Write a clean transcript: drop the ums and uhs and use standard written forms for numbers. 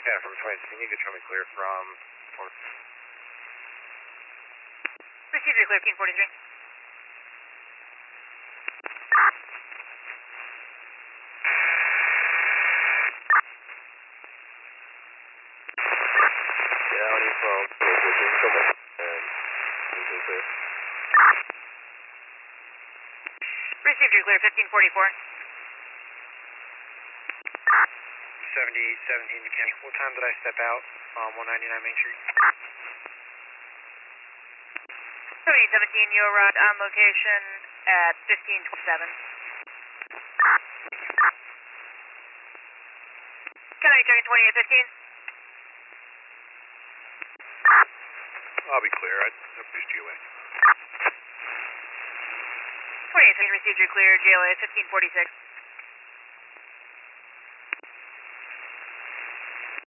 Yeah, from 2016, you could show me clear from... Received your clear, 1543. County from 2014, so much. And anything clear? Received your clear, 1544. 7817 McKinney. What time did I step out on 199 Main Street? 7817, you arrived on location at 1527. Can I check in 2815? I'll be clear. I pushed you away. 2815 received your clear, GLA 1546.